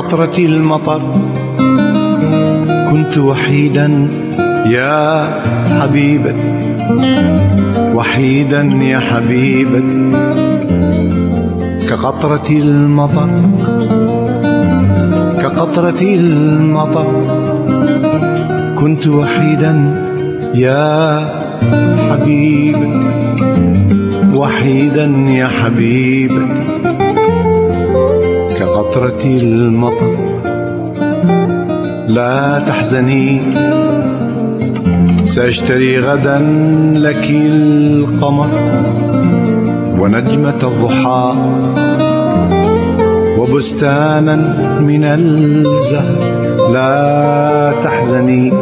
كقطرة المطر كنت وحيدا يا حبيبتي، وحيدا يا حبيبتي. كقطرة المطر كقطرة المطر كنت وحيدا يا حبيبتي، وحيدا يا حبيبتي. كقطرة المطر لا تحزني، سأشتري غدا لك القمر ونجمة الضحى وبستانا من الزهر. لا تحزني،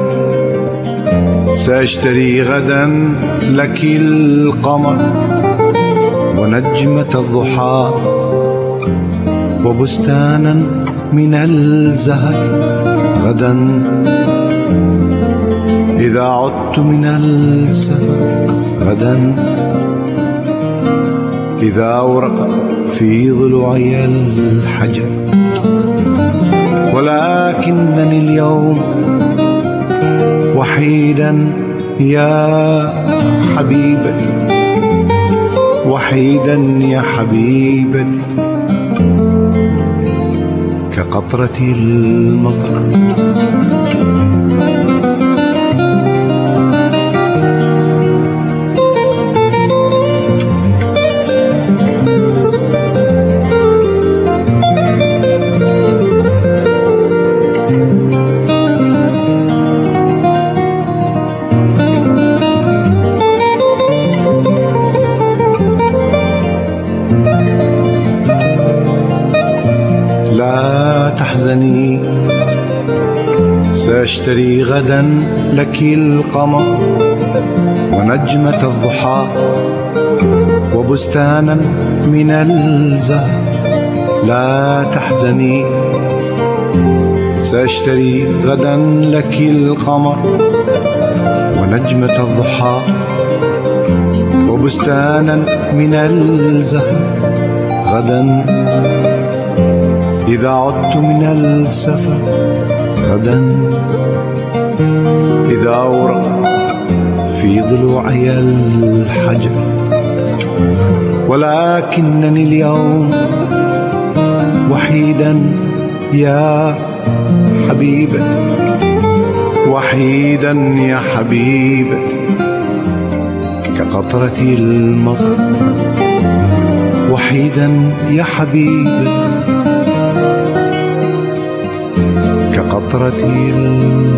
سأشتري غدا لك القمر ونجمة الضحى وبستانا من الزهر غدا. إذا عدت من السفر غدا، إذا أورق في ضلوعي الحجر. ولكنني اليوم وحيدا يا حبيبتي، وحيدا يا حبيبتي. كقطرة المطر لا تحزني، سأشتري غدا لك القمر ونجمة الضحى وبستانا من الزهر. لا تحزني، سأشتري غدا لك القمر ونجمة الضحى وبستانا من الزهر غدا. إذا عدت من السفر غدا، إذا أورق في ضلوعي الحجر. ولكنني اليوم وحيدا يا حبيبتي، وحيدا يا حبيبتي. كقطرة المطر وحيدا يا حبيبتي. كقطرة